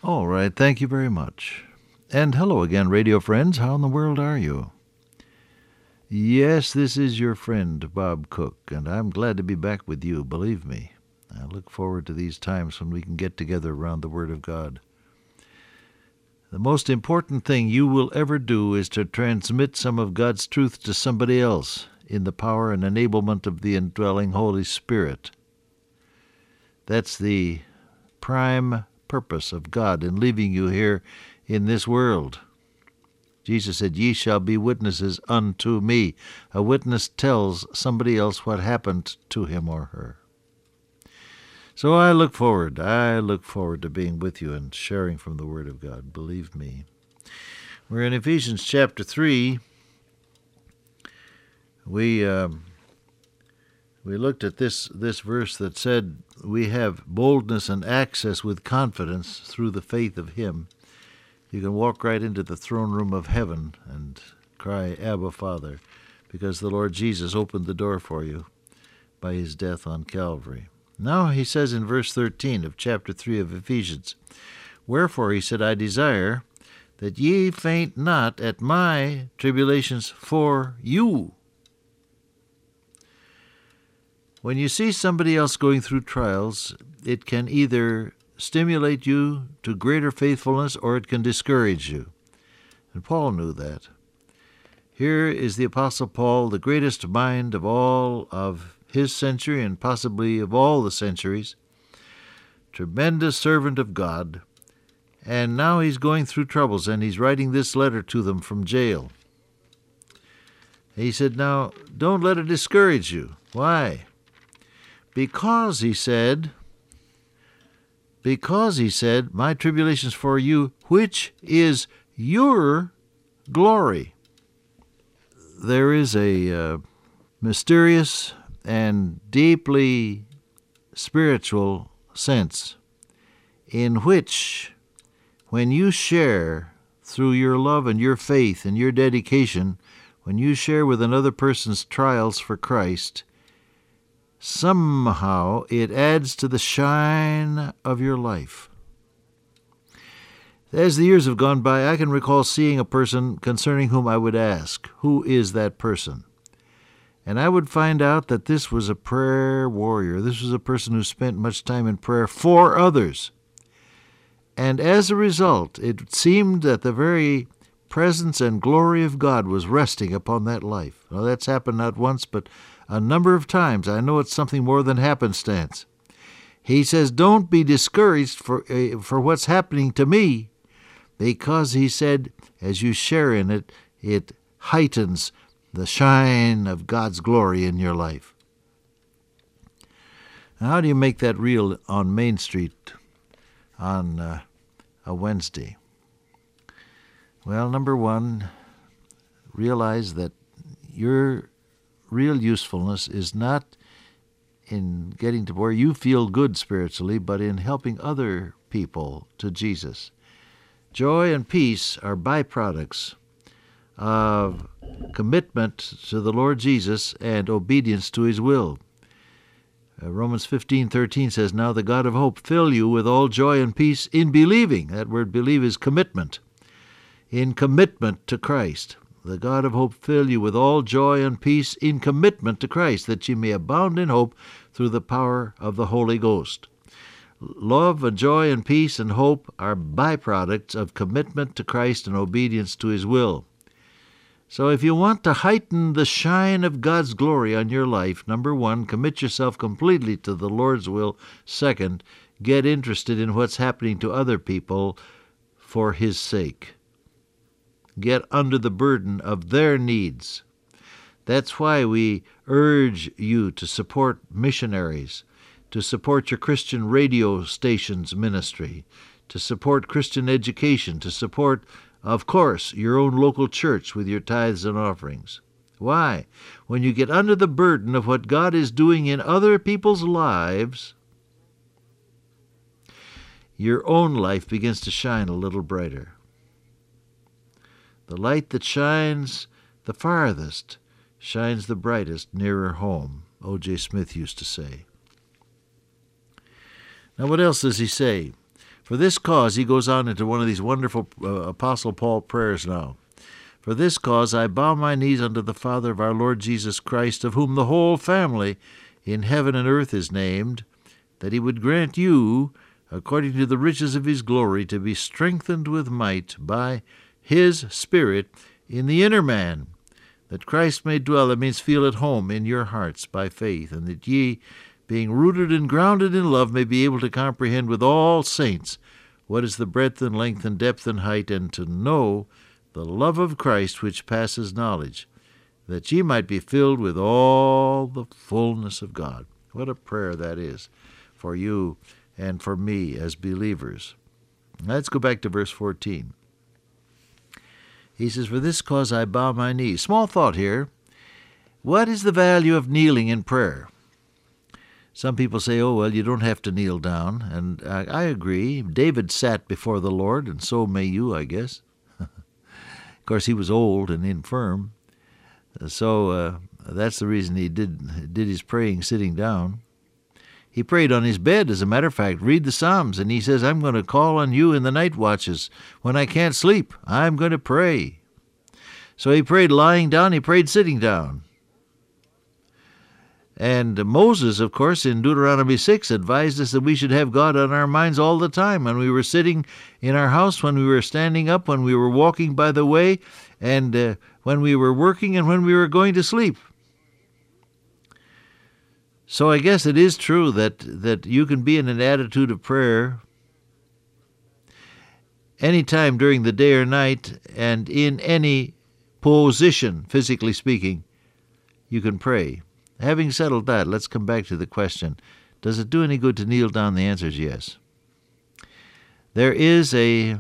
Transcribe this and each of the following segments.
All right, thank you very much. And hello again, radio friends. How in the world are you? Yes, this is your friend, Bob Cook, and I'm glad to be back with you, believe me. I look forward to these times when we can get together around the Word of God. The most important thing you will ever do is to transmit some of God's truth to somebody else in the power and enablement of the indwelling Holy Spirit. That's the prime purpose of God in leaving you here in this world. Jesus said, "Ye shall be witnesses unto me." A witness tells somebody else what happened to him or her. So I look forward to being with you and sharing from the Word of God, believe me. We're in Ephesians chapter 3. We looked at this verse that said we have boldness and access with confidence through the faith of Him. You can walk right into the throne room of heaven and cry, "Abba, Father," because the Lord Jesus opened the door for you by His death on Calvary. Now he says in verse 13 of chapter 3 of Ephesians, "Wherefore," he said, "I desire that ye faint not at my tribulations for you." When you see somebody else going through trials, it can either stimulate you to greater faithfulness or it can discourage you. And Paul knew that. Here is the Apostle Paul, the greatest mind of all of his century and possibly of all the centuries, tremendous servant of God, and now he's going through troubles and he's writing this letter to them from jail. He said, now, don't let it discourage you. Why? Because, he said, my tribulations for you, which is your glory. There is a mysterious and deeply spiritual sense in which, when you share through your love and your faith and your dedication, when you share with another person's trials for Christ, somehow it adds to the shine of your life. As the years have gone by, I can recall seeing a person concerning whom I would ask, who is that person? And I would find out that this was a prayer warrior. This was a person who spent much time in prayer for others. And as a result, it seemed that the very presence and glory of God was resting upon that life. Now, that's happened not once, but a number of times. I know it's something more than happenstance. He says, don't be discouraged for what's happening to me, because, he said, as you share in it, it heightens the shine of God's glory in your life. Now, how do you make that real on Main Street on a Wednesday? Well, number one, realize that your real usefulness is not in getting to where you feel good spiritually, but in helping other people to Jesus. Joy and peace are byproducts of commitment to the Lord Jesus and obedience to His will. Romans 15:13 says, "Now the God of hope fill you with all joy and peace in believing." That word believe is commitment. In commitment to Christ. The God of hope fill you with all joy and peace in commitment to Christ, that ye may abound in hope through the power of the Holy Ghost. Love and joy and peace and hope are byproducts of commitment to Christ and obedience to His will. So if you want to heighten the shine of God's glory on your life, number one, commit yourself completely to the Lord's will. Second, get interested in what's happening to other people for His sake. Get under the burden of their needs. That's why we urge you to support missionaries, to support your Christian radio station's ministry, to support Christian education, to support, of course, your own local church with your tithes and offerings. Why? When you get under the burden of what God is doing in other people's lives, your own life begins to shine a little brighter. The light that shines the farthest shines the brightest nearer home, O.J. Smith used to say. Now what else does he say? For this cause, he goes on into one of these wonderful Apostle Paul prayers now. For this cause I bow my knees unto the Father of our Lord Jesus Christ, of whom the whole family in heaven and earth is named, that he would grant you, according to the riches of his glory, to be strengthened with might by his Spirit in the inner man, that Christ may dwell, that means feel at home, in your hearts by faith, and that ye, being rooted and grounded in love, may be able to comprehend with all saints what is the breadth and length and depth and height, and to know the love of Christ which passes knowledge, that ye might be filled with all the fullness of God. What a prayer that is for you and for me as believers. Let's go back to verse 14. He says, for this cause I bow my knees. Small thought here. What is the value of kneeling in prayer? Some people say, oh, well, you don't have to kneel down. And I agree. David sat before the Lord, and so may you, I guess. Of course, he was old and infirm, so that's the reason he did his praying sitting down. He prayed on his bed, as a matter of fact. Read the Psalms, and he says, I'm going to call on you in the night watches. When I can't sleep, I'm going to pray. So he prayed lying down, he prayed sitting down. And Moses, of course, in Deuteronomy 6, advised us that we should have God on our minds all the time, when we were sitting in our house, when we were standing up, when we were walking by the way, and when we were working, and when we were going to sleep. So I guess it is true that you can be in an attitude of prayer any time during the day or night, and in any position, physically speaking, you can pray. Having settled that, let's come back to the question, does it do any good to kneel down? The answer is yes. There is a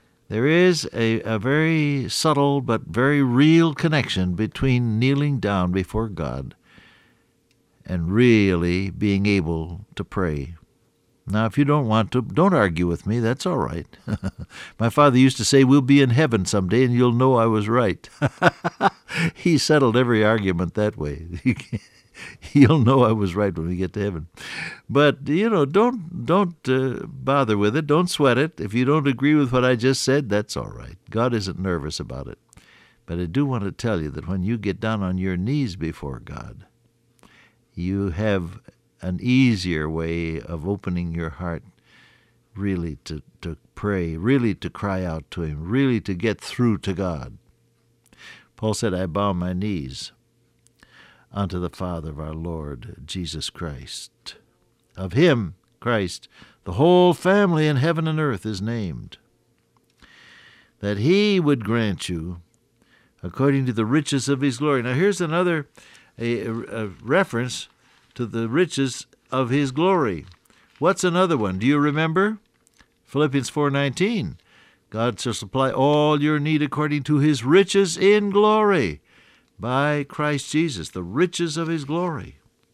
very subtle but very real connection between kneeling down before God and really being able to pray. Now, if you don't want to, don't argue with me. That's all right. My father used to say, we'll be in heaven someday and you'll know I was right. He settled every argument that way. You'll know I was right when we get to heaven. But, don't bother with it. Don't sweat it. If you don't agree with what I just said, that's all right. God isn't nervous about it. But I do want to tell you that when you get down on your knees before God, you have an easier way of opening your heart really to pray, really to cry out to Him, really to get through to God. Paul said, I bow my knees unto the Father of our Lord Jesus Christ. Of Him, Christ, the whole family in heaven and earth is named, that He would grant you according to the riches of His glory. Now here's another a reference to the riches of His glory. What's another one? Do you remember? Philippians 4:19. God shall supply all your need according to His riches in glory by Christ Jesus, the riches of His glory.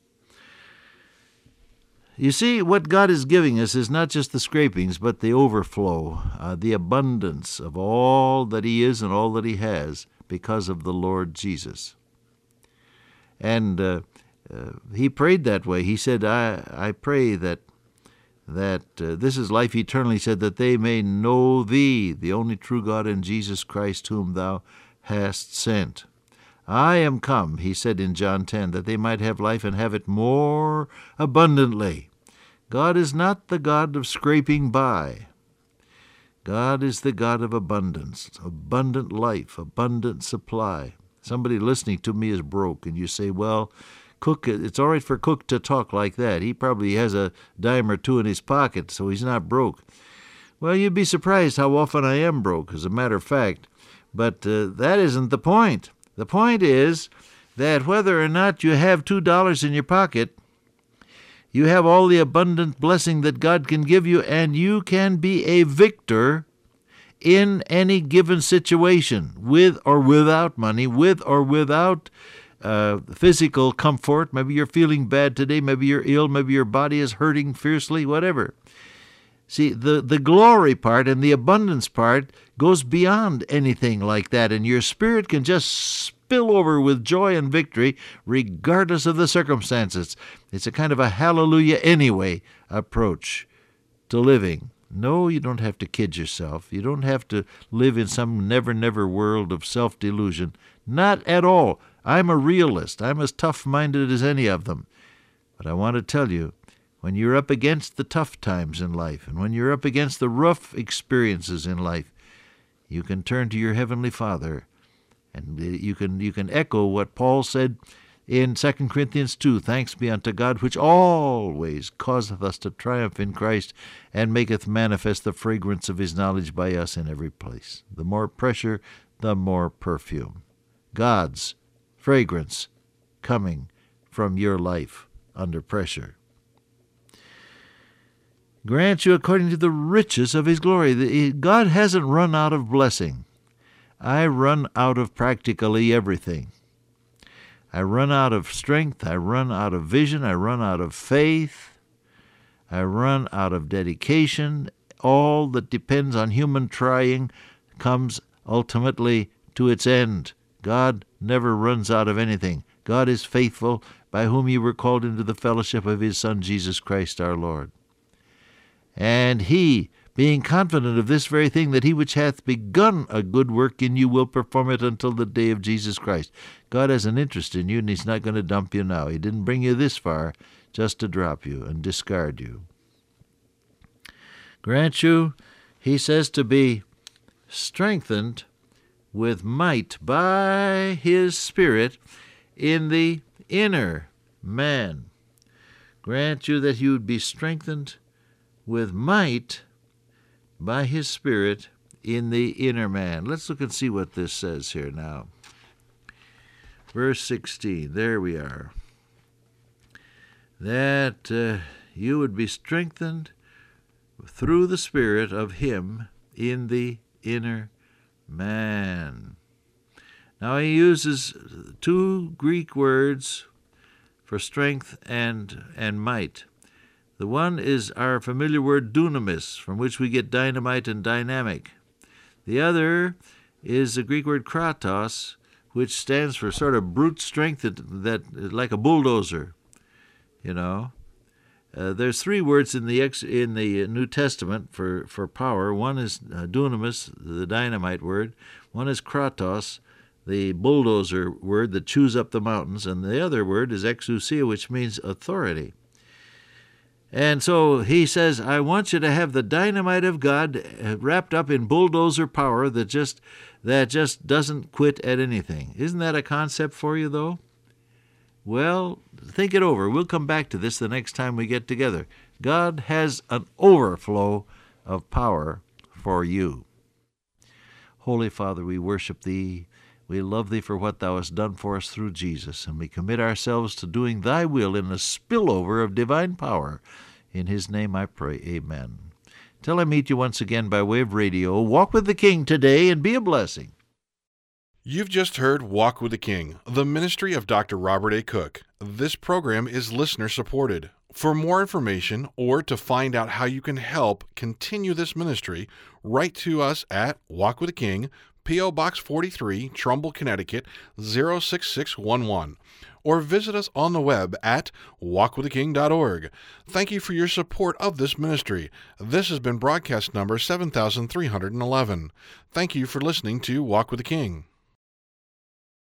You see, what God is giving us is not just the scrapings, but the overflow, the abundance of all that He is and all that He has because of the Lord Jesus. And He prayed that way. He said, I pray that this is life eternal. He said, that they may know Thee, the only true God, and Jesus Christ, whom Thou hast sent. I am come, He said in John 10, that they might have life and have it more abundantly. God is not the God of scraping by. God is the God of abundance, abundant life, abundant supply. Somebody listening to me is broke, and you say, well, Cook, it's all right for Cook to talk like that. He probably has a dime or two in his pocket, so he's not broke. Well, you'd be surprised how often I am broke, as a matter of fact. But that isn't the point. The point is that whether or not you have $2 in your pocket, you have all the abundant blessing that God can give you, and you can be a victor in any given situation, with or without money, with or without physical comfort. Maybe you're feeling bad today, maybe you're ill, maybe your body is hurting fiercely, whatever. See, the glory part and the abundance part goes beyond anything like that, and your spirit can just spill over with joy and victory regardless of the circumstances. It's a kind of a hallelujah anyway approach to living. No, you don't have to kid yourself. You don't have to live in some never-never world of self-delusion. Not at all. I'm a realist. I'm as tough-minded as any of them. But I want to tell you, when you're up against the tough times in life, and when you're up against the rough experiences in life, you can turn to your Heavenly Father, and you can echo what Paul said in 2 Corinthians 2, "Thanks be unto God, which always causeth us to triumph in Christ, and maketh manifest the fragrance of his knowledge by us in every place." The more pressure, the more perfume. God's fragrance coming from your life under pressure. Grant you according to the riches of his glory. God hasn't run out of blessing. I run out of practically everything. I run out of strength, I run out of vision, I run out of faith, I run out of dedication. All that depends on human trying comes ultimately to its end. God never runs out of anything. God is faithful, by whom you were called into the fellowship of his Son, Jesus Christ our Lord. And he, being confident of this very thing, that he which hath begun a good work in you will perform it until the day of Jesus Christ. God has an interest in you, and he's not going to dump you now. He didn't bring you this far just to drop you and discard you. Grant you, he says, to be strengthened with might by his Spirit in the inner man. Grant you that you would be strengthened with might by his Spirit in the inner man. Let's look and see what this says here now. Verse 16, there we are. That you would be strengthened through the Spirit of him in the inner man. Now he uses two Greek words for strength and might. The one is our familiar word dunamis, from which we get dynamite and dynamic. The other is the Greek word kratos, which stands for sort of brute strength that like a bulldozer, you know. There's three words in the New Testament for power. One is dunamis, the dynamite word. One is kratos, the bulldozer word that chews up the mountains. And the other word is exousia, which means authority. And so he says, I want you to have the dynamite of God wrapped up in bulldozer power that just doesn't quit at anything. Isn't that a concept for you, though? Well, think it over. We'll come back to this the next time we get together. God has an overflow of power for you. Holy Father, we worship Thee. We love Thee for what Thou hast done for us through Jesus, and we commit ourselves to doing Thy will in a spillover of divine power. In His name I pray, amen. Till I meet you once again by way of radio, walk with the King today and be a blessing. You've just heard Walk with the King, the ministry of Dr. Robert A. Cook. This program is listener-supported. For more information or to find out how you can help continue this ministry, write to us at Walk with the King, P.O. Box 43, Trumbull, Connecticut, 06611, or visit us on the web at walkwiththeking.org. Thank you for your support of this ministry. This has been broadcast number 7311. Thank you for listening to Walk with the King.